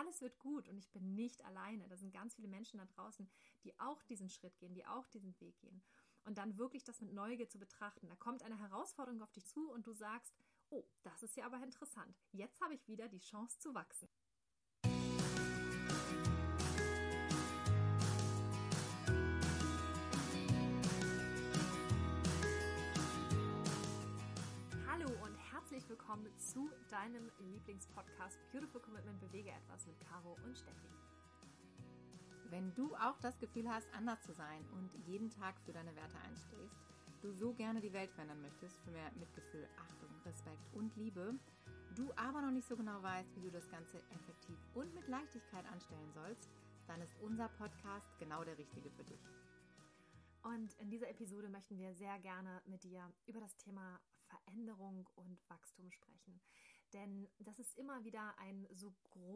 alles wird gut und ich bin nicht alleine. Da sind ganz viele Menschen da draußen, die auch diesen Schritt gehen, die auch diesen Weg gehen. Und dann wirklich das mit Neugier zu betrachten. Da kommt eine Herausforderung auf dich zu und du sagst, oh, das ist ja aber interessant. Jetzt habe ich wieder die Chance zu wachsen. Hallo und herzlich willkommen zu deinem Lieblingspodcast Beautiful Commitment, bewege etwas mit Caro und Steffi. Wenn du auch das Gefühl hast, anders zu sein und jeden Tag für deine Werte einstehst, du so gerne die Welt verändern möchtest, für mehr Mitgefühl, Achtung, Respekt und Liebe, du aber noch nicht so genau weißt, wie du das Ganze effektiv und mit Leichtigkeit anstellen sollst, dann ist unser Podcast genau der richtige für dich. Und in dieser Episode möchten wir sehr gerne mit dir über das Thema Veränderung und Wachstum sprechen. Denn das ist immer wieder ein so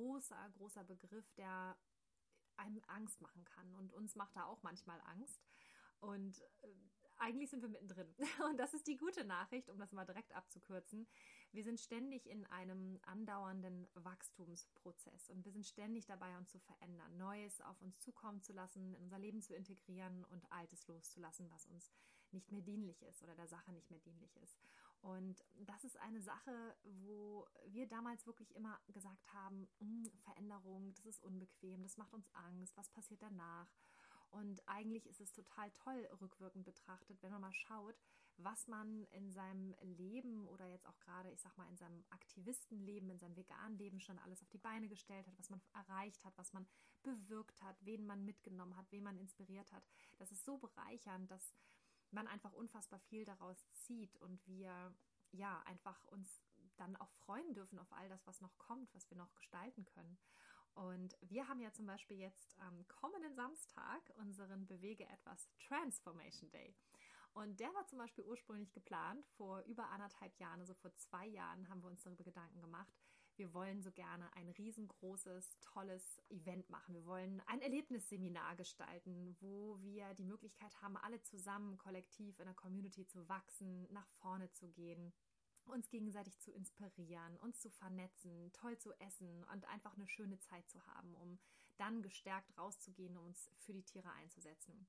großer Begriff, der einem Angst machen kann. Und uns macht da auch manchmal Angst. Und eigentlich sind wir mittendrin. Und das ist die gute Nachricht, um das mal direkt abzukürzen. Wir sind ständig in einem andauernden Wachstumsprozess und wir sind ständig dabei, uns zu verändern, Neues auf uns zukommen zu lassen, in unser Leben zu integrieren und Altes loszulassen, was uns nicht mehr dienlich ist oder der Sache nicht mehr dienlich ist. Und das ist eine Sache, wo wir damals wirklich immer gesagt haben, Veränderung, das ist unbequem, das macht uns Angst, was passiert danach? Und eigentlich ist es total toll, rückwirkend betrachtet, wenn man mal schaut, was man in seinem Leben oder jetzt auch gerade, ich sag mal, in seinem Aktivistenleben, in seinem veganen Leben schon alles auf die Beine gestellt hat, was man erreicht hat, was man bewirkt hat, wen man mitgenommen hat, wen man inspiriert hat. Das ist so bereichernd, dass man einfach unfassbar viel daraus zieht und wir einfach uns dann auch freuen dürfen auf all das, was noch kommt, was wir noch gestalten können. Und wir haben ja zum Beispiel jetzt am kommenden Samstag unseren Bewege etwas Transformation Day. Und der war zum Beispiel ursprünglich geplant vor über 1,5 Jahren, also vor 2 Jahren haben wir uns darüber Gedanken gemacht. Wir wollen so gerne ein riesengroßes, tolles Event machen. Wir wollen ein Erlebnisseminar gestalten, wo wir die Möglichkeit haben, alle zusammen kollektiv in der Community zu wachsen, nach vorne zu gehen, uns gegenseitig zu inspirieren, uns zu vernetzen, toll zu essen und einfach eine schöne Zeit zu haben, um dann gestärkt rauszugehen, um uns für die Tiere einzusetzen.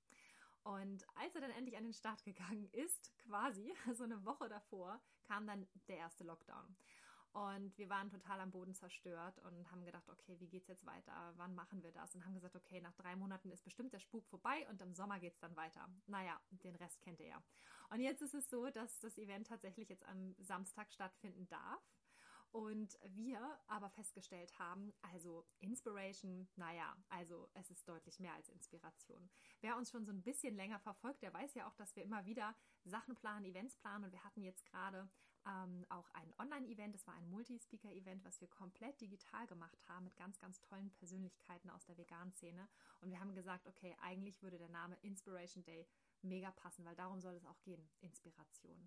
Und als er dann endlich an den Start gegangen ist, quasi so eine Woche davor, kam dann der erste Lockdown. Und wir waren total am Boden zerstört und haben gedacht, okay, wie geht's jetzt weiter? Wann machen wir das? Und haben gesagt, okay, nach 3 Monaten ist bestimmt der Spuk vorbei und im Sommer geht's dann weiter. Naja, den Rest kennt ihr ja. Und jetzt ist es so, dass das Event tatsächlich jetzt am Samstag stattfinden darf. Und wir aber festgestellt haben, also Inspiration, also es ist deutlich mehr als Inspiration. Wer uns schon so ein bisschen länger verfolgt, der weiß ja auch, dass wir immer wieder Sachen planen, Events planen. Und wir hatten jetzt gerade auch ein Online-Event, das war ein Multi-Speaker-Event, was wir komplett digital gemacht haben mit ganz, ganz tollen Persönlichkeiten aus der veganen Szene. Und wir haben gesagt, okay, eigentlich würde der Name Inspiration Day mega passen, weil darum soll es auch gehen, Inspiration.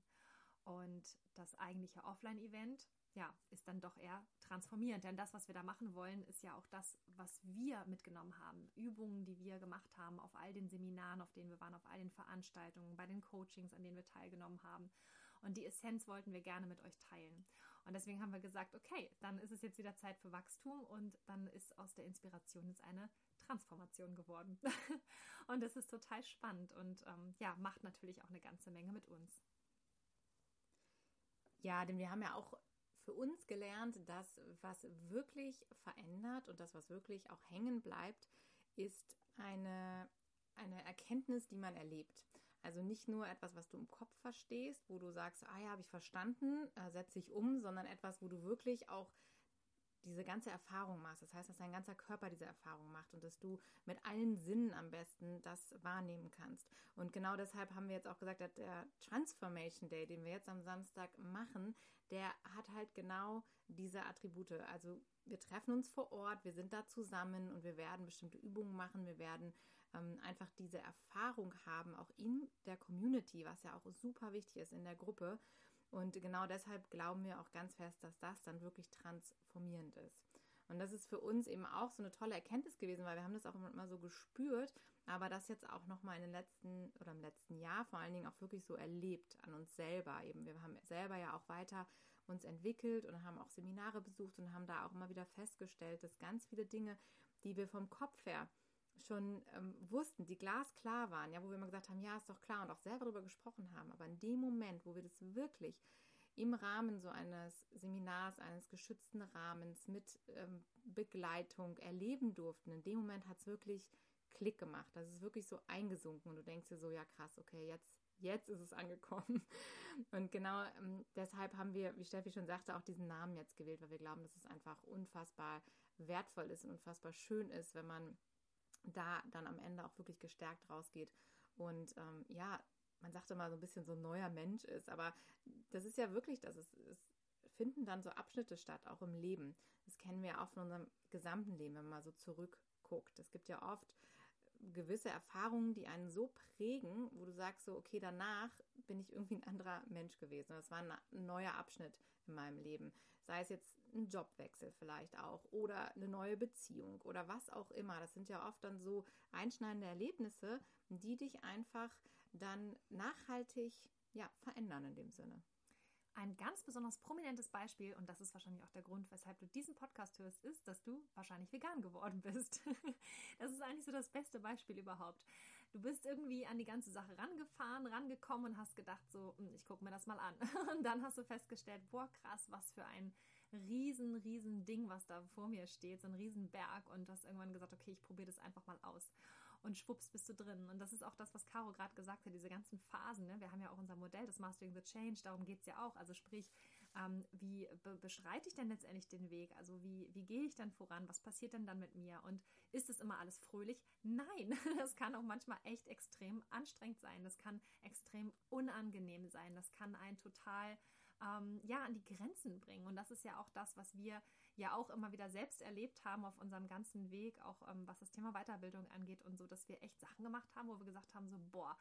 Und das eigentliche Offline-Event, ist dann doch eher transformierend. Denn das, was wir da machen wollen, ist ja auch das, was wir mitgenommen haben. Übungen, die wir gemacht haben auf all den Seminaren, auf denen wir waren, auf all den Veranstaltungen, bei den Coachings, an denen wir teilgenommen haben. Und die Essenz wollten wir gerne mit euch teilen. Und deswegen haben wir gesagt, okay, dann ist es jetzt wieder Zeit für Wachstum und dann ist aus der Inspiration jetzt eine Transformation geworden. Und das ist total spannend und macht natürlich auch eine ganze Menge mit uns. Ja, denn wir haben ja auch für uns gelernt, dass was wirklich verändert und das, was wirklich auch hängen bleibt, ist eine Erkenntnis, die man erlebt. Also nicht nur etwas, was du im Kopf verstehst, wo du sagst, habe ich verstanden, setze ich um, sondern etwas, wo du wirklich auch diese ganze Erfahrung machst. Das heißt, dass dein ganzer Körper diese Erfahrung macht und dass du mit allen Sinnen am besten das wahrnehmen kannst. Und genau deshalb haben wir jetzt auch gesagt, dass der Transformation Day, den wir jetzt am Samstag machen, der hat halt genau diese Attribute. Also wir treffen uns vor Ort, wir sind da zusammen und wir werden bestimmte Übungen machen. Wir werden einfach diese Erfahrung haben, auch in der Community, was ja auch super wichtig ist in der Gruppe. Und genau deshalb glauben wir auch ganz fest, dass das dann wirklich transformierend ist. Und das ist für uns eben auch so eine tolle Erkenntnis gewesen, weil wir haben das auch immer so gespürt, aber das jetzt auch nochmal im letzten Jahr vor allen Dingen auch wirklich so erlebt an uns selber eben. Wir haben selber ja auch weiter uns entwickelt und haben auch Seminare besucht und haben da auch immer wieder festgestellt, dass ganz viele Dinge, die wir vom Kopf her schon wussten, die glasklar waren, ja, wo wir immer gesagt haben, ja, ist doch klar und auch selber darüber gesprochen haben, aber in dem Moment, wo wir das wirklich im Rahmen so eines Seminars, eines geschützten Rahmens mit Begleitung erleben durften, in dem Moment hat es wirklich Klick gemacht. Das ist wirklich so eingesunken und du denkst dir so, ja krass, okay, jetzt ist es angekommen. Und genau deshalb haben wir, wie Steffi schon sagte, auch diesen Namen jetzt gewählt, weil wir glauben, dass es einfach unfassbar wertvoll ist und unfassbar schön ist, wenn man da dann am Ende auch wirklich gestärkt rausgeht und ja, man sagt immer so ein bisschen so ein neuer Mensch ist, aber das ist ja wirklich, es finden dann so Abschnitte statt, auch im Leben. Das kennen wir auch von unserem gesamten Leben, wenn man mal so zurückguckt. Es gibt ja oft gewisse Erfahrungen, die einen so prägen, wo du sagst so, okay, danach bin ich irgendwie ein anderer Mensch gewesen. Das war ein neuer Abschnitt in meinem Leben. Sei es jetzt ein Jobwechsel vielleicht auch oder eine neue Beziehung oder was auch immer. Das sind ja oft dann so einschneidende Erlebnisse, die dich einfach dann nachhaltig, ja, verändern in dem Sinne. Ein ganz besonders prominentes Beispiel, und das ist wahrscheinlich auch der Grund, weshalb du diesen Podcast hörst, ist, dass du wahrscheinlich vegan geworden bist. Das ist eigentlich so das beste Beispiel überhaupt. Du bist irgendwie an die ganze Sache rangekommen und hast gedacht so, ich gucke mir das mal an. Und dann hast du festgestellt, boah krass, was für ein riesen Ding, was da vor mir steht, so ein Riesenberg, und du hast irgendwann gesagt, okay, ich probiere das einfach mal aus. Und schwupps bist du drin. Und das ist auch das, was Caro gerade gesagt hat, diese ganzen Phasen. Ne? Wir haben ja auch unser Modell, das Mastering the Change, darum geht es ja auch. Also sprich, wie beschreite ich denn letztendlich den Weg? Also wie gehe ich dann voran? Was passiert denn dann mit mir? Und ist es immer alles fröhlich? Nein, das kann auch manchmal echt extrem anstrengend sein. Das kann extrem unangenehm sein. Das kann einen total an die Grenzen bringen. Und das ist ja auch das, was wir ja auch immer wieder selbst erlebt haben auf unserem ganzen Weg, auch was das Thema Weiterbildung angeht und so, dass wir echt Sachen gemacht haben, wo wir gesagt haben, so, boah,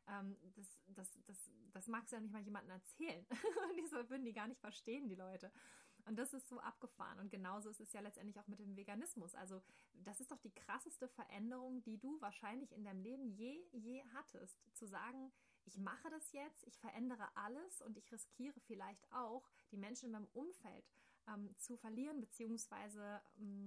das magst du ja nicht mal jemandem erzählen. Und so würden die gar nicht verstehen, die Leute. Und das ist so abgefahren. Und genauso ist es ja letztendlich auch mit dem Veganismus. Also das ist doch die krasseste Veränderung, die du wahrscheinlich in deinem Leben je hattest. Zu sagen, ich mache das jetzt, ich verändere alles und ich riskiere vielleicht auch, die Menschen in meinem Umfeld zu verlieren, beziehungsweise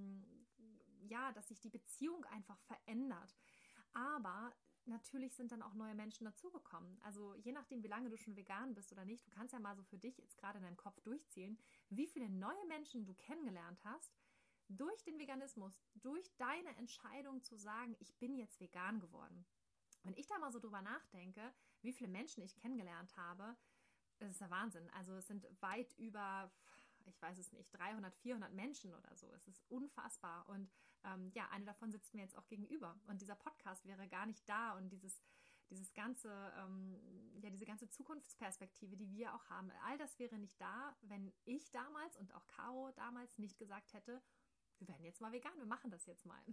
dass sich die Beziehung einfach verändert. Aber natürlich sind dann auch neue Menschen dazugekommen. Also je nachdem, wie lange du schon vegan bist oder nicht, du kannst ja mal so für dich jetzt gerade in deinem Kopf durchzählen, wie viele neue Menschen du kennengelernt hast durch den Veganismus, durch deine Entscheidung zu sagen, ich bin jetzt vegan geworden. Wenn ich da mal so drüber nachdenke, wie viele Menschen ich kennengelernt habe, das ist der Wahnsinn. Also es sind weit über, ich weiß es nicht, 300, 400 Menschen oder so. Es ist unfassbar. Und eine davon sitzt mir jetzt auch gegenüber. Und dieser Podcast wäre gar nicht da und dieses ganze, diese ganze Zukunftsperspektive, die wir auch haben, all das wäre nicht da, wenn ich damals und auch Caro damals nicht gesagt hätte, wir werden jetzt mal vegan, wir machen das jetzt mal.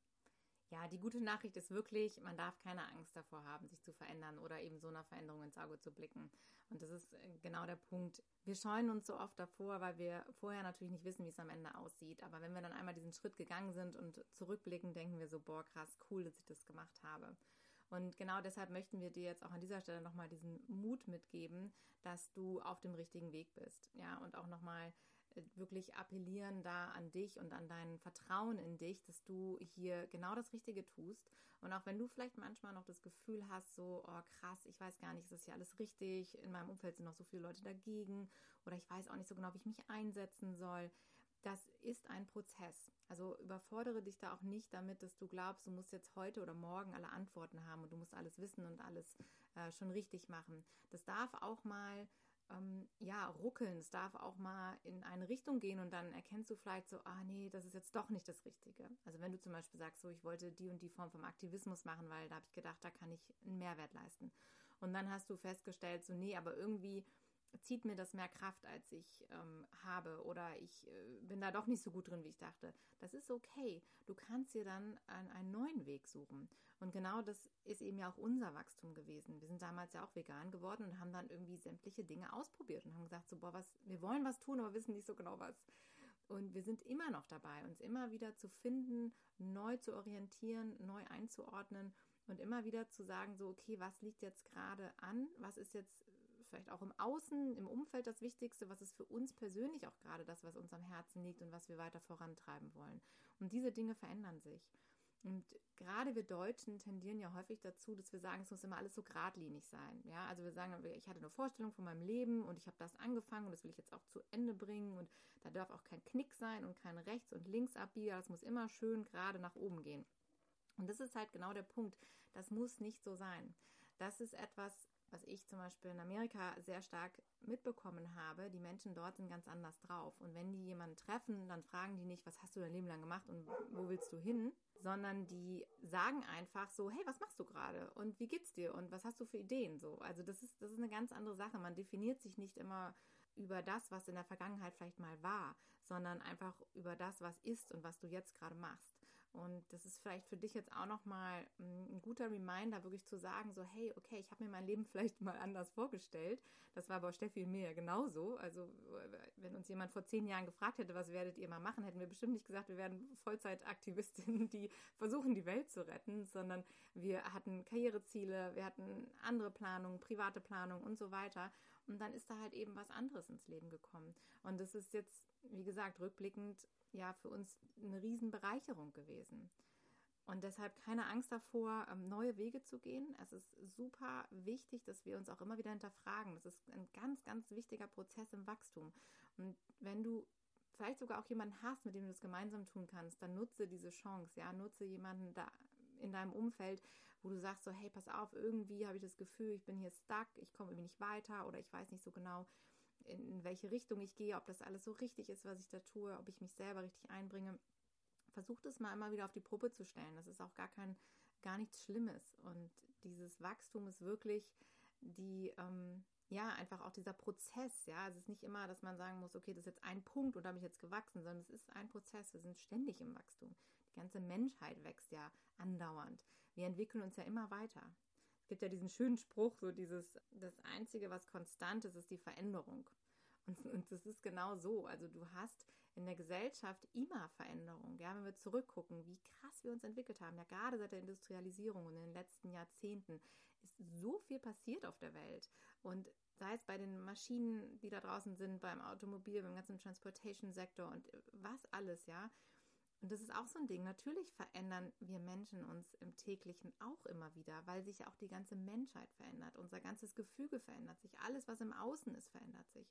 Ja, die gute Nachricht ist wirklich, man darf keine Angst davor haben, sich zu verändern oder eben so einer Veränderung ins Auge zu blicken. Und das ist genau der Punkt. Wir scheuen uns so oft davor, weil wir vorher natürlich nicht wissen, wie es am Ende aussieht. Aber wenn wir dann einmal diesen Schritt gegangen sind und zurückblicken, denken wir so, boah, krass, cool, dass ich das gemacht habe. Und genau deshalb möchten wir dir jetzt auch an dieser Stelle nochmal diesen Mut mitgeben, dass du auf dem richtigen Weg bist. Ja, und auch nochmal wirklich appellieren da an dich und an dein Vertrauen in dich, dass du hier genau das Richtige tust. Und auch wenn du vielleicht manchmal noch das Gefühl hast, so, oh krass, ich weiß gar nicht, ist das hier alles richtig? In meinem Umfeld sind noch so viele Leute dagegen oder ich weiß auch nicht so genau, wie ich mich einsetzen soll. Das ist ein Prozess. Also überfordere dich da auch nicht damit, dass du glaubst, du musst jetzt heute oder morgen alle Antworten haben und du musst alles wissen und alles schon richtig machen. Das darf auch mal ruckeln. Es darf auch mal in eine Richtung gehen und dann erkennst du vielleicht so, nee, das ist jetzt doch nicht das Richtige. Also wenn du zum Beispiel sagst, so, ich wollte die und die Form vom Aktivismus machen, weil da habe ich gedacht, da kann ich einen Mehrwert leisten. Und dann hast du festgestellt, so, nee, aber irgendwie zieht mir das mehr Kraft, als ich habe oder ich bin da doch nicht so gut drin, wie ich dachte. Das ist okay. Du kannst dir dann einen neuen Weg suchen. Und genau das ist eben ja auch unser Wachstum gewesen. Wir sind damals ja auch vegan geworden und haben dann irgendwie sämtliche Dinge ausprobiert und haben gesagt, so, boah, wir wollen was tun, aber wissen nicht so genau was. Und wir sind immer noch dabei, uns immer wieder zu finden, neu zu orientieren, neu einzuordnen und immer wieder zu sagen, so, okay, was liegt jetzt gerade an? Was ist jetzt vielleicht auch im Außen, im Umfeld das Wichtigste, was ist für uns persönlich auch gerade das, was uns am Herzen liegt und was wir weiter vorantreiben wollen. Und diese Dinge verändern sich. Und gerade wir Deutschen tendieren ja häufig dazu, dass wir sagen, es muss immer alles so geradlinig sein. Ja, also wir sagen, ich hatte eine Vorstellung von meinem Leben und ich habe das angefangen und das will ich jetzt auch zu Ende bringen und da darf auch kein Knick sein und kein Rechts- und Linksabbieger. Das muss immer schön gerade nach oben gehen. Und das ist halt genau der Punkt. Das muss nicht so sein. Das ist etwas, was ich zum Beispiel in Amerika sehr stark mitbekommen habe. Die Menschen dort sind ganz anders drauf. Und wenn die jemanden treffen, dann fragen die nicht, was hast du dein Leben lang gemacht und wo willst du hin? Sondern die sagen einfach so, hey, was machst du gerade? Und wie geht's dir? Und was hast du für Ideen? So, also das ist eine ganz andere Sache. Man definiert sich nicht immer über das, was in der Vergangenheit vielleicht mal war, sondern einfach über das, was ist und was du jetzt gerade machst. Und das ist vielleicht für dich jetzt auch nochmal ein guter Reminder, wirklich zu sagen, so, hey, okay, ich habe mir mein Leben vielleicht mal anders vorgestellt. Das war bei Steffi und mir ja genauso. Also wenn uns jemand vor 10 Jahren gefragt hätte, was werdet ihr mal machen, hätten wir bestimmt nicht gesagt, wir werden Vollzeitaktivistinnen, die versuchen, die Welt zu retten, sondern wir hatten Karriereziele, wir hatten andere Planungen, private Planungen und so weiter. Und dann ist da halt eben was anderes ins Leben gekommen. Und das ist jetzt, wie gesagt, rückblickend ja für uns eine Riesenbereicherung gewesen. Und deshalb keine Angst davor, neue Wege zu gehen. Es ist super wichtig, dass wir uns auch immer wieder hinterfragen. Das ist ein ganz, ganz wichtiger Prozess im Wachstum. Und wenn du vielleicht sogar auch jemanden hast, mit dem du das gemeinsam tun kannst, dann nutze diese Chance. Ja, nutze jemanden da in deinem Umfeld, wo du sagst so, hey, pass auf, irgendwie habe ich das Gefühl, ich bin hier stuck, ich komme irgendwie nicht weiter oder ich weiß nicht so genau, in welche Richtung ich gehe, ob das alles so richtig ist, was ich da tue, ob ich mich selber richtig einbringe. Versuch das mal immer wieder auf die Probe zu stellen. Das ist auch gar nichts Schlimmes. Und dieses Wachstum ist wirklich einfach auch dieser Prozess. Ja, es ist nicht immer, dass man sagen muss, okay, das ist jetzt ein Punkt und da bin ich jetzt gewachsen, sondern es ist ein Prozess. Wir sind ständig im Wachstum. Die ganze Menschheit wächst ja andauernd. Wir entwickeln uns ja immer weiter. Es gibt ja diesen schönen Spruch, das Einzige, was konstant ist, ist die Veränderung. Und das ist genau so. Also du hast in der Gesellschaft immer Veränderung. Ja, wenn wir zurückgucken, wie krass wir uns entwickelt haben, ja gerade seit der Industrialisierung und in den letzten Jahrzehnten ist so viel passiert auf der Welt. Und sei es bei den Maschinen, die da draußen sind, beim Automobil, beim ganzen Transportation-Sektor und was alles, ja. Und das ist auch so ein Ding. Natürlich verändern wir Menschen uns im täglichen auch immer wieder, weil sich ja auch die ganze Menschheit verändert. Unser ganzes Gefüge verändert sich. Alles, was im Außen ist, verändert sich.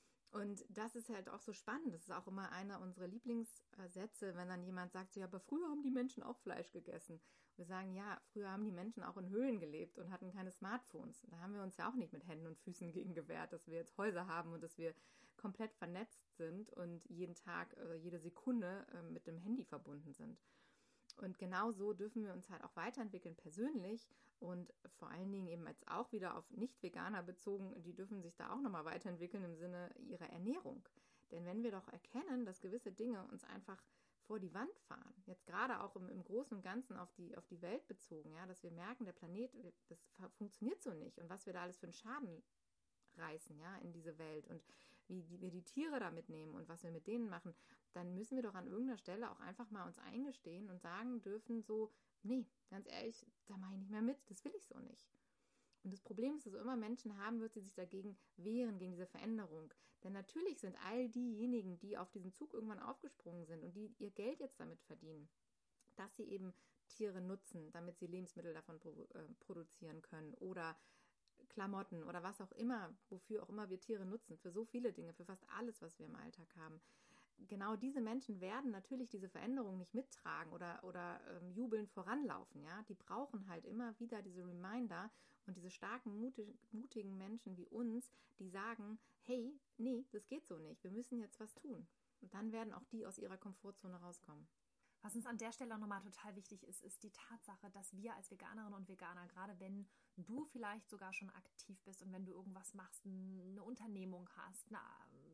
Und das ist halt auch so spannend. Das ist auch immer einer unserer Lieblingssätze, wenn dann jemand sagt, so, ja, aber früher haben die Menschen auch Fleisch gegessen. Wir sagen, ja, früher haben die Menschen auch in Höhlen gelebt und hatten keine Smartphones. Da haben wir uns ja auch nicht mit Händen und Füßen gegen gewehrt, dass wir jetzt Häuser haben und dass wir komplett vernetzt sind und jeden Tag, jede Sekunde mit dem Handy verbunden sind. Und genau so dürfen wir uns halt auch weiterentwickeln persönlich und vor allen Dingen eben jetzt auch wieder auf Nicht-Veganer bezogen, die dürfen sich da auch nochmal weiterentwickeln im Sinne ihrer Ernährung. Denn wenn wir doch erkennen, dass gewisse Dinge uns einfach vor die Wand fahren, jetzt gerade auch im Großen und Ganzen auf die Welt bezogen, ja, dass wir merken, der Planet, das funktioniert so nicht und was wir da alles für einen Schaden reißen, ja, in diese Welt und wie wir die Tiere da mitnehmen und was wir mit denen machen, dann müssen wir doch an irgendeiner Stelle auch einfach mal uns eingestehen und sagen dürfen so, nee, ganz ehrlich, da mache ich nicht mehr mit, das will ich so nicht. Und das Problem ist, dass es immer Menschen haben wird, die sich dagegen wehren, gegen diese Veränderung. Denn natürlich sind all diejenigen, die auf diesen Zug irgendwann aufgesprungen sind und die ihr Geld jetzt damit verdienen, dass sie eben Tiere nutzen, damit sie Lebensmittel davon produzieren können oder Klamotten oder was auch immer, wofür auch immer wir Tiere nutzen, für so viele Dinge, für fast alles, was wir im Alltag haben. Genau diese Menschen werden natürlich diese Veränderung nicht mittragen oder jubelnd voranlaufen, ja. Die brauchen halt immer wieder diese Reminder und diese starken, mutigen Menschen wie uns, die sagen, hey, nee, das geht so nicht, wir müssen jetzt was tun. Und dann werden auch die aus ihrer Komfortzone rauskommen. Was uns an der Stelle auch nochmal total wichtig ist, ist die Tatsache, dass wir als Veganerinnen und Veganer, gerade wenn du vielleicht sogar schon aktiv bist und wenn du irgendwas machst, eine Unternehmung hast, eine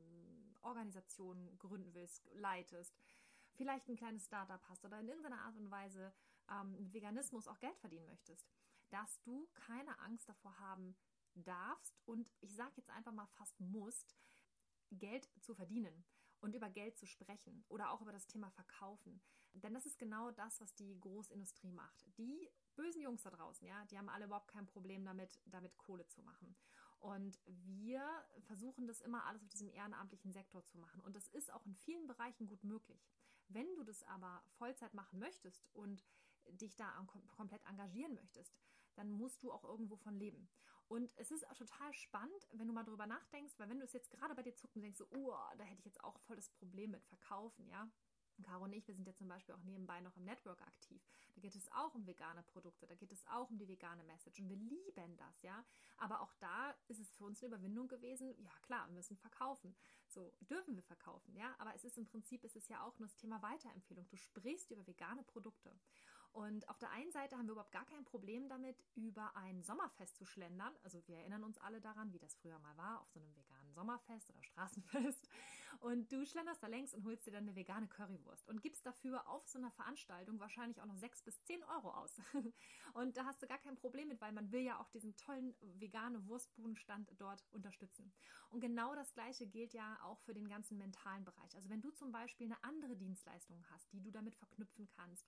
Organisation gründen willst, leitest, vielleicht ein kleines Startup hast oder in irgendeiner Art und Weise mit Veganismus auch Geld verdienen möchtest, dass du keine Angst davor haben darfst und ich sage jetzt einfach mal fast musst, Geld zu verdienen und über Geld zu sprechen oder auch über das Thema Verkaufen. Denn das ist genau das, was die Großindustrie macht. Die bösen Jungs da draußen, ja, die haben alle überhaupt kein Problem damit Kohle zu machen. Und wir versuchen das immer alles auf diesem ehrenamtlichen Sektor zu machen. Und das ist auch in vielen Bereichen gut möglich. Wenn du das aber Vollzeit machen möchtest und dich da komplett engagieren möchtest, dann musst du auch irgendwo von leben. Und es ist auch total spannend, wenn du mal drüber nachdenkst, weil wenn du es jetzt gerade bei dir zuckst und denkst, so, da hätte ich jetzt auch voll das Problem mit Verkaufen, ja. Caro und ich, wir sind ja zum Beispiel auch nebenbei noch im Network aktiv. Da geht es auch um vegane Produkte, da geht es auch um die vegane Message und wir lieben das, ja. Aber auch da ist es für uns eine Überwindung gewesen, ja klar, wir müssen verkaufen. So, dürfen wir verkaufen, ja. Aber es ist im Prinzip, es ist ja auch nur das Thema Weiterempfehlung. Du sprichst über vegane Produkte. Und auf der einen Seite haben wir überhaupt gar kein Problem damit, über ein Sommerfest zu schlendern. Also wir erinnern uns alle daran, wie das früher mal war, auf so einem veganen Sommerfest oder Straßenfest. Und du schlenderst da längs und holst dir dann eine vegane Currywurst und gibst dafür auf so einer Veranstaltung wahrscheinlich auch noch 6 bis 10 Euro aus. Und da hast du gar kein Problem mit, weil man will ja auch diesen tollen vegane Wurstbudenstand dort unterstützen. Und genau das Gleiche gilt ja auch für den ganzen mentalen Bereich. Also wenn du zum Beispiel eine andere Dienstleistung hast, die du damit verknüpfen kannst,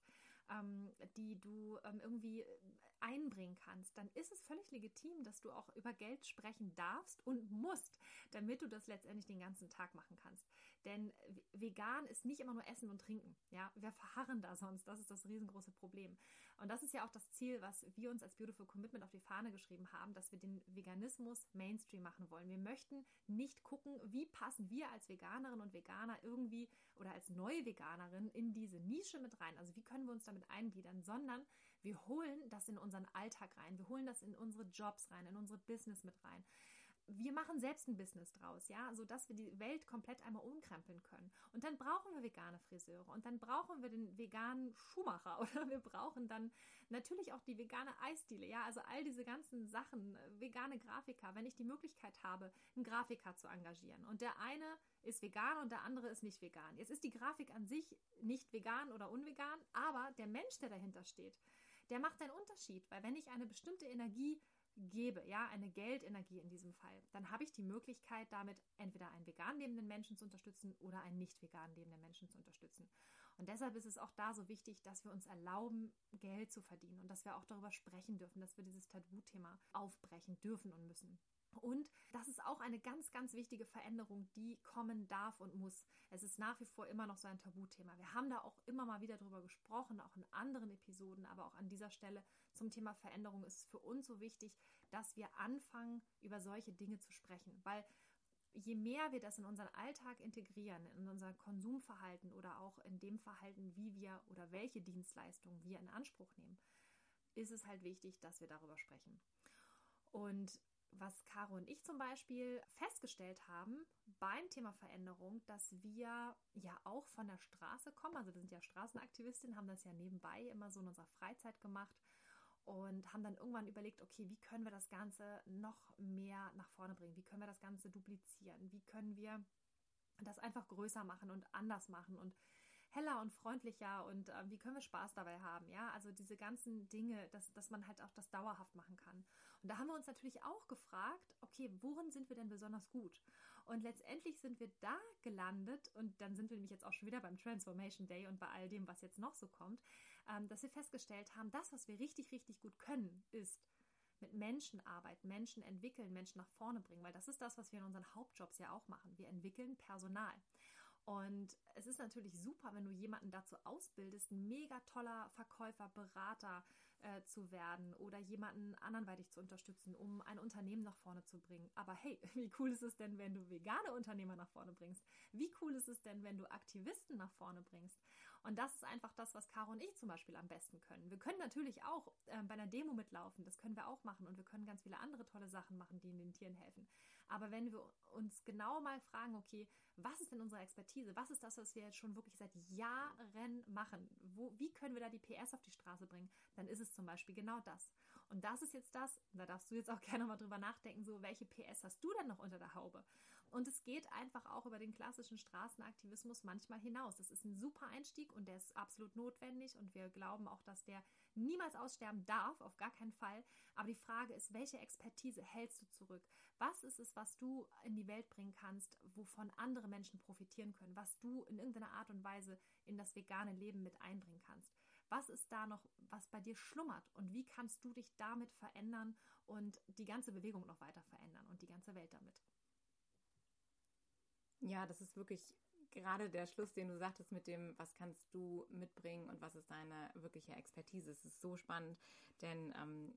die du irgendwie einbringen kannst, dann ist es völlig legitim, dass du auch über Geld sprechen darfst und musst, damit du das letztendlich den ganzen Tag machen kannst. Denn vegan ist nicht immer nur Essen und Trinken. Ja? Wir verharren da sonst. Das ist das riesengroße Problem. Und das ist ja auch das Ziel, was wir uns als Beautiful Commitment auf die Fahne geschrieben haben, dass wir den Veganismus Mainstream machen wollen. Wir möchten nicht gucken, wie passen wir als Veganerin und Veganer irgendwie oder als neue Veganerin in diese Nische mit rein. Also wie können wir uns damit eingliedern, sondern wir holen das in unseren Alltag rein. Wir holen das in unsere Jobs rein, in unsere Business mit rein. Wir machen selbst ein Business draus, ja, sodass wir die Welt komplett einmal umkrempeln können. Und dann brauchen wir vegane Friseure und dann brauchen wir den veganen Schuhmacher oder wir brauchen dann natürlich auch die vegane Eisdiele, ja, also all diese ganzen Sachen, vegane Grafiker, wenn ich die Möglichkeit habe, einen Grafiker zu engagieren. Und der eine ist vegan und der andere ist nicht vegan. Jetzt ist die Grafik an sich nicht vegan oder unvegan, aber der Mensch, der dahinter steht, der macht einen Unterschied, weil wenn ich eine bestimmte Energie gebe, ja, eine Geldenergie in diesem Fall, dann habe ich die Möglichkeit, damit entweder einen vegan lebenden Menschen zu unterstützen oder einen nicht vegan lebenden Menschen zu unterstützen. Und deshalb ist es auch da so wichtig, dass wir uns erlauben, Geld zu verdienen und dass wir auch darüber sprechen dürfen, dass wir dieses Tabuthema aufbrechen dürfen und müssen. Und das ist auch eine ganz, ganz wichtige Veränderung, die kommen darf und muss. Es ist nach wie vor immer noch so ein Tabuthema. Wir haben da auch immer mal wieder drüber gesprochen, auch in anderen Episoden, aber auch an dieser Stelle zum Thema Veränderung ist es für uns so wichtig, dass wir anfangen, über solche Dinge zu sprechen. Weil je mehr wir das in unseren Alltag integrieren, in unser Konsumverhalten oder auch in dem Verhalten, wie wir oder welche Dienstleistungen wir in Anspruch nehmen, ist es halt wichtig, dass wir darüber sprechen. Und was Caro und ich zum Beispiel festgestellt haben beim Thema Veränderung, dass wir ja auch von der Straße kommen, also wir sind ja Straßenaktivistinnen, haben das ja nebenbei immer so in unserer Freizeit gemacht und haben dann irgendwann überlegt, okay, wie können wir das Ganze noch mehr nach vorne bringen, wie können wir das Ganze duplizieren, wie können wir das einfach größer machen und anders machen und heller und freundlicher und wie können wir Spaß dabei haben, ja, also diese ganzen Dinge, dass man halt auch das dauerhaft machen kann. Und da haben wir uns natürlich auch gefragt, okay, worin sind wir denn besonders gut? Und letztendlich sind wir da gelandet und dann sind wir nämlich jetzt auch schon wieder beim Transformation Day und bei all dem, was jetzt noch so kommt, dass wir festgestellt haben, das, was wir richtig, richtig gut können, ist mit Menschen arbeiten, Menschen entwickeln, Menschen nach vorne bringen, weil das ist das, was wir in unseren Hauptjobs ja auch machen. Wir entwickeln Personal. Und es ist natürlich super, wenn du jemanden dazu ausbildest, ein mega toller Verkäufer, Berater zu werden oder jemanden anderweitig zu unterstützen, um ein Unternehmen nach vorne zu bringen. Aber hey, wie cool ist es denn, wenn du vegane Unternehmer nach vorne bringst? Wie cool ist es denn, wenn du Aktivisten nach vorne bringst? Und das ist einfach das, was Caro und ich zum Beispiel am besten können. Wir können natürlich auch bei einer Demo mitlaufen, das können wir auch machen und wir können ganz viele andere tolle Sachen machen, die den Tieren helfen. Aber wenn wir uns genau mal fragen, okay, was ist denn unsere Expertise? Was ist das, was wir jetzt schon wirklich seit Jahren machen? Wie können wir da die PS auf die Straße bringen? Dann ist es zum Beispiel genau das. Und das ist jetzt das, da darfst du jetzt auch gerne mal drüber nachdenken, so welche PS hast du denn noch unter der Haube? Und es geht einfach auch über den klassischen Straßenaktivismus manchmal hinaus. Das ist ein super Einstieg und der ist absolut notwendig und wir glauben auch, dass der niemals aussterben darf, auf gar keinen Fall. Aber die Frage ist, welche Expertise hältst du zurück? Was ist es, was du in die Welt bringen kannst, wovon andere Menschen profitieren können, was du in irgendeiner Art und Weise in das vegane Leben mit einbringen kannst? Was ist da noch, was bei dir schlummert? Und wie kannst du dich damit verändern und die ganze Bewegung noch weiter verändern und die ganze Welt damit? Ja, das ist wirklich gerade der Schluss, den du sagtest mit dem, was kannst du mitbringen und was ist deine wirkliche Expertise. Es ist so spannend, denn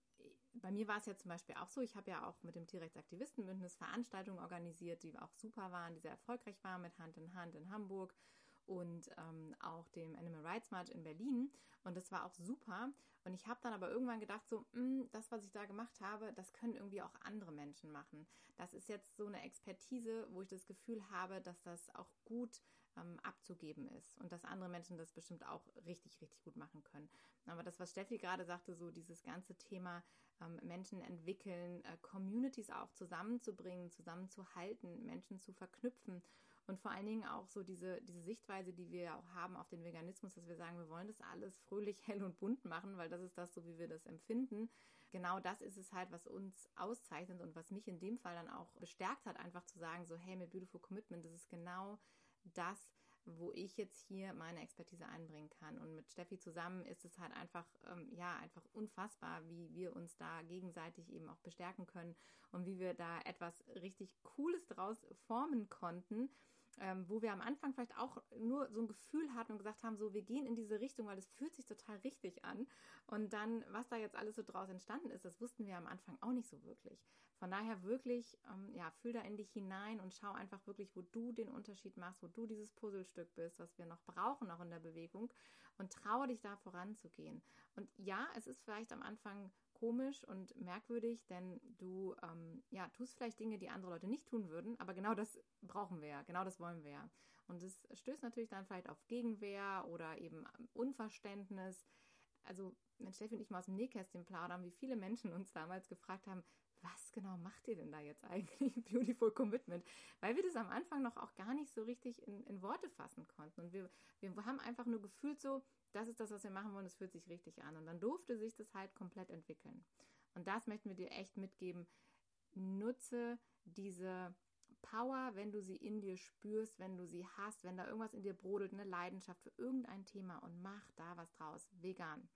bei mir war es ja zum Beispiel auch so, ich habe ja auch mit dem Tierrechtsaktivistenbündnis Veranstaltungen organisiert, die auch super waren, die sehr erfolgreich waren, mit Hand in Hamburg und auch dem Animal Rights March in Berlin. Und das war auch super. Und ich habe dann aber irgendwann gedacht, so, das, was ich da gemacht habe, das können irgendwie auch andere Menschen machen. Das ist jetzt so eine Expertise, wo ich das Gefühl habe, dass das auch gut abzugeben ist und dass andere Menschen das bestimmt auch richtig, richtig gut machen können. Aber das, was Steffi gerade sagte, so dieses ganze Thema Menschen entwickeln, Communities auch zusammenzubringen, zusammenzuhalten, Menschen zu verknüpfen und vor allen Dingen auch so diese Sichtweise, die wir auch haben auf den Veganismus, dass wir sagen, wir wollen das alles fröhlich, hell und bunt machen, weil das ist das, so wie wir das empfinden. Genau das ist es halt, was uns auszeichnet und was mich in dem Fall dann auch bestärkt hat, einfach zu sagen, so hey, mit Beautiful Commitment, das ist genau das, wo ich jetzt hier meine Expertise einbringen kann. Und mit Steffi zusammen ist es halt einfach, einfach unfassbar, wie wir uns da gegenseitig eben auch bestärken können und wie wir da etwas richtig Cooles draus formen konnten, wo wir am Anfang vielleicht auch nur so ein Gefühl hatten und gesagt haben, so, wir gehen in diese Richtung, weil es fühlt sich total richtig an. Und dann, was da jetzt alles so draus entstanden ist, das wussten wir am Anfang auch nicht so wirklich. Von daher wirklich, fühl da in dich hinein und schau einfach wirklich, wo du den Unterschied machst, wo du dieses Puzzlestück bist, was wir noch brauchen, auch in der Bewegung, und traue dich da voranzugehen. Und ja, es ist vielleicht am Anfang komisch und merkwürdig, denn du tust vielleicht Dinge, die andere Leute nicht tun würden, aber genau das brauchen wir ja, genau das wollen wir ja. Und es stößt natürlich dann vielleicht auf Gegenwehr oder eben Unverständnis. Also, wenn Steffi und ich mal aus dem Nähkästchen plaudern, wie viele Menschen uns damals gefragt haben, was genau macht ihr denn da jetzt eigentlich? Beautiful Commitment. Weil wir das am Anfang noch auch gar nicht so richtig in Worte fassen konnten. Und wir haben einfach nur gefühlt so, das ist das, was wir machen wollen, es fühlt sich richtig an. Und dann durfte sich das halt komplett entwickeln. Und das möchten wir dir echt mitgeben. Nutze diese Power, wenn du sie in dir spürst, wenn du sie hast, wenn da irgendwas in dir brodelt, eine Leidenschaft für irgendein Thema und mach da was draus. Vegan.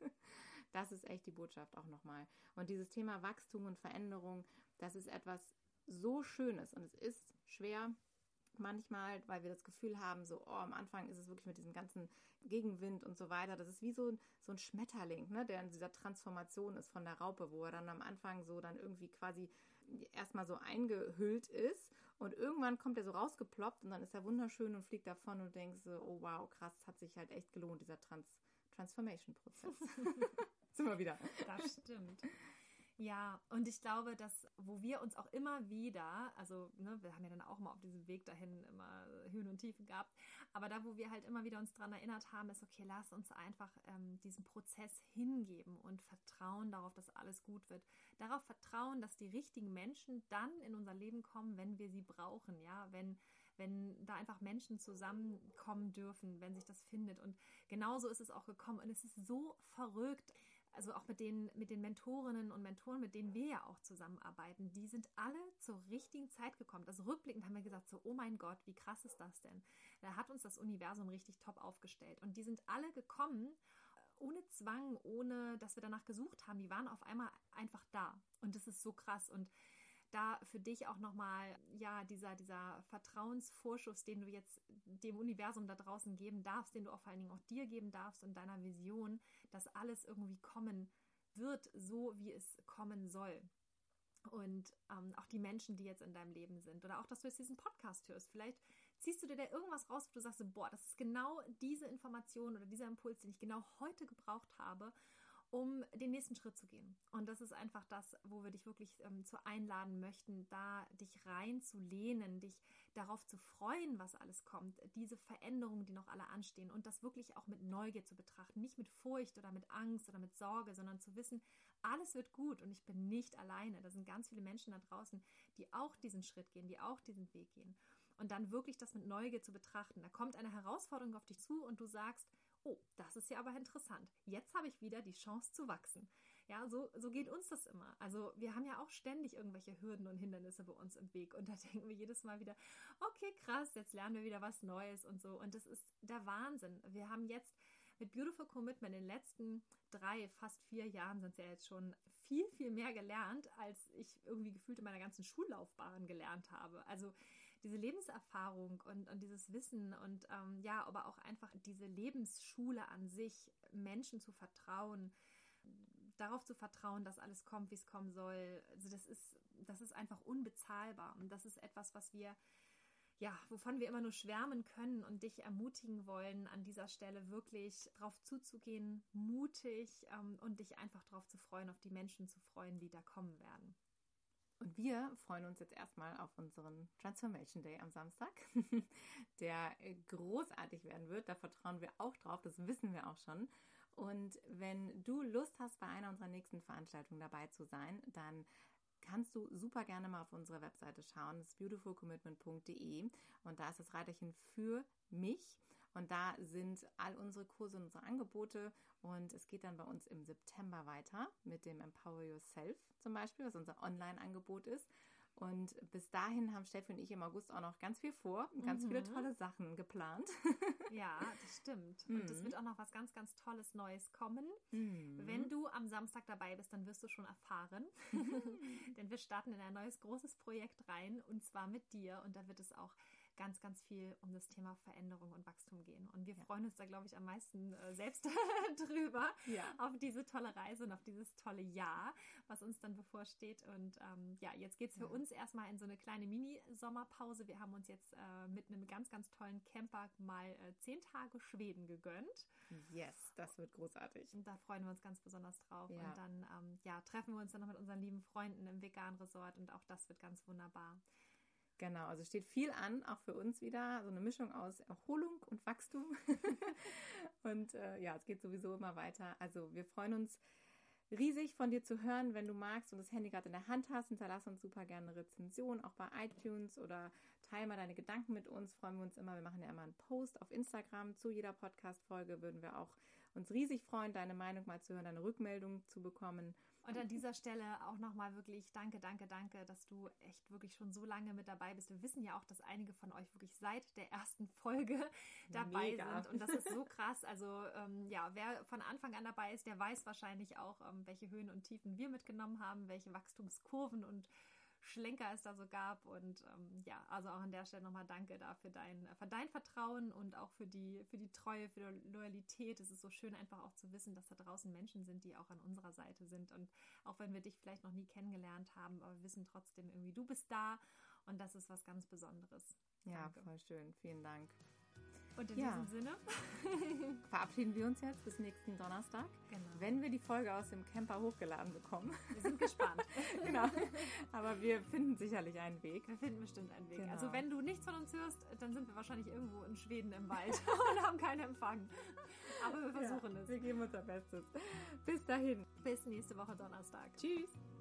Das ist echt die Botschaft auch nochmal. Und dieses Thema Wachstum und Veränderung, das ist etwas so Schönes und es ist schwer manchmal, weil wir das Gefühl haben, so, am Anfang ist es wirklich mit diesem ganzen Gegenwind und so weiter. Das ist wie so ein Schmetterling, ne, der in dieser Transformation ist von der Raupe, wo er dann am Anfang so dann irgendwie quasi erstmal so eingehüllt ist und irgendwann kommt er so rausgeploppt und dann ist er wunderschön und fliegt davon und denkst so, oh wow, krass, hat sich halt echt gelohnt, dieser Transformation-Prozess. Sind wir wieder. Das stimmt. Ja, und ich glaube, dass, wo wir uns auch immer wieder, also wir haben ja dann auch mal auf diesem Weg dahin immer Höhen und Tiefen gehabt, aber da, wo wir halt immer wieder uns dran erinnert haben, ist, okay, lass uns einfach diesen Prozess hingeben und vertrauen darauf, dass alles gut wird. Darauf vertrauen, dass die richtigen Menschen dann in unser Leben kommen, wenn wir sie brauchen, ja, wenn da einfach Menschen zusammenkommen dürfen, wenn sich das findet. Und genauso ist es auch gekommen. Und es ist so verrückt. Also auch mit den Mentorinnen und Mentoren, mit denen wir ja auch zusammenarbeiten, die sind alle zur richtigen Zeit gekommen. Also rückblickend haben wir gesagt, so, oh mein Gott, wie krass ist das denn? Da hat uns das Universum richtig top aufgestellt. Und die sind alle gekommen, ohne Zwang, ohne dass wir danach gesucht haben. Die waren auf einmal einfach da. Und das ist so krass. Und da für dich auch nochmal, ja, dieser Vertrauensvorschuss, den du jetzt dem Universum da draußen geben darfst, den du auch vor allen Dingen auch dir geben darfst und deiner Vision, dass alles irgendwie kommen wird, so wie es kommen soll. Und auch die Menschen, die jetzt in deinem Leben sind oder auch, dass du jetzt diesen Podcast hörst. Vielleicht ziehst du dir da irgendwas raus, wo du sagst, boah, das ist genau diese Information oder dieser Impuls, den ich genau heute gebraucht habe, um den nächsten Schritt zu gehen. Und das ist einfach das, wo wir dich wirklich zu einladen möchten, da dich reinzulehnen, dich darauf zu freuen, was alles kommt, diese Veränderungen, die noch alle anstehen und das wirklich auch mit Neugier zu betrachten, nicht mit Furcht oder mit Angst oder mit Sorge, sondern zu wissen, alles wird gut und ich bin nicht alleine. Da sind ganz viele Menschen da draußen, die auch diesen Schritt gehen, die auch diesen Weg gehen. Und dann wirklich das mit Neugier zu betrachten. Da kommt eine Herausforderung auf dich zu und du sagst, oh, das ist ja aber interessant. Jetzt habe ich wieder die Chance zu wachsen. Ja, so geht uns das immer. Also wir haben ja auch ständig irgendwelche Hürden und Hindernisse bei uns im Weg. Und da denken wir jedes Mal wieder, okay, krass, jetzt lernen wir wieder was Neues und so. Und das ist der Wahnsinn. Wir haben jetzt mit Beautiful Commitment in den letzten 3, fast 4 Jahren sind es ja jetzt schon viel, viel mehr gelernt, als ich irgendwie gefühlt in meiner ganzen Schullaufbahn gelernt habe. Also diese Lebenserfahrung und dieses Wissen und ja, aber auch einfach diese Lebensschule an sich, Menschen zu vertrauen, darauf zu vertrauen, dass alles kommt, wie es kommen soll. Also das ist einfach unbezahlbar. Und das ist etwas, was wir, ja, wovon wir immer nur schwärmen können und dich ermutigen wollen, an dieser Stelle wirklich drauf zuzugehen, mutig und dich einfach darauf zu freuen, auf die Menschen zu freuen, die da kommen werden. Und wir freuen uns jetzt erstmal auf unseren Transformation Day am Samstag, der großartig werden wird. Da vertrauen wir auch drauf, das wissen wir auch schon. Und wenn du Lust hast, bei einer unserer nächsten Veranstaltungen dabei zu sein, dann kannst du super gerne mal auf unsere Webseite schauen. Das ist beautifulcommitment.de und da ist das Reiterchen für mich. Und da sind all unsere Kurse und unsere Angebote und es geht dann bei uns im September weiter mit dem Empower Yourself zum Beispiel, was unser Online-Angebot ist. Und bis dahin haben Steffi und ich im August auch noch ganz viel vor, ganz viele tolle Sachen geplant. Ja, das stimmt. Und es wird auch noch was ganz, ganz Tolles Neues kommen. Wenn du am Samstag dabei bist, dann wirst du schon erfahren. Denn wir starten in ein neues, großes Projekt rein und zwar mit dir. Und da wird es auch ganz, ganz viel um das Thema Veränderung und Wachstum gehen. Und wir freuen uns da, glaube ich, am meisten selbst drüber, auf diese tolle Reise und auf dieses tolle Jahr, was uns dann bevorsteht. Und ja, jetzt geht es für uns erstmal in so eine kleine Mini-Sommerpause. Wir haben uns jetzt mit einem ganz, ganz tollen Camper mal 10 Tage Schweden gegönnt. Yes, das wird großartig. Und da freuen wir uns ganz besonders drauf. Ja. Und dann treffen wir uns dann noch mit unseren lieben Freunden im veganen Resort und auch das wird ganz wunderbar. Genau, also steht viel an, auch für uns wieder, so eine Mischung aus Erholung und Wachstum. Und ja, es geht sowieso immer weiter. Also wir freuen uns riesig von dir zu hören, wenn du magst und das Handy gerade in der Hand hast. Hinterlass uns super gerne eine Rezension, auch bei iTunes oder teile mal deine Gedanken mit uns. Freuen wir uns immer. Wir machen ja immer einen Post auf Instagram zu jeder Podcast-Folge. Würden wir auch uns riesig freuen, deine Meinung mal zu hören, deine Rückmeldung zu bekommen. Und an dieser Stelle auch nochmal wirklich danke, dass du echt wirklich schon so lange mit dabei bist. Wir wissen ja auch, dass einige von euch wirklich seit der ersten Folge dabei sind. Und das ist so krass. Also ja, wer von Anfang an dabei ist, der weiß wahrscheinlich auch, welche Höhen und Tiefen wir mitgenommen haben, welche Wachstumskurven und Schlenker es da so gab. Und ja, also auch an der Stelle nochmal danke da für dein Vertrauen und auch für die Treue, für die Loyalität. Es ist so schön einfach auch zu wissen, dass da draußen Menschen sind, die auch an unserer Seite sind. Und auch wenn wir dich vielleicht noch nie kennengelernt haben, aber wir wissen trotzdem irgendwie, du bist da und das ist was ganz Besonderes. Ja, Danke. voll schön. Vielen Dank. Und in diesem Sinne verabschieden wir uns jetzt bis nächsten Donnerstag, wenn wir die Folge aus dem Camper hochgeladen bekommen. Wir sind gespannt. Genau. Aber wir finden sicherlich einen Weg. Wir finden bestimmt einen Weg. Genau. Also wenn du nichts von uns hörst, dann sind wir wahrscheinlich irgendwo in Schweden im Wald und haben keinen Empfang. Aber wir versuchen es. Wir geben unser Bestes. Bis dahin. Bis nächste Woche Donnerstag. Tschüss.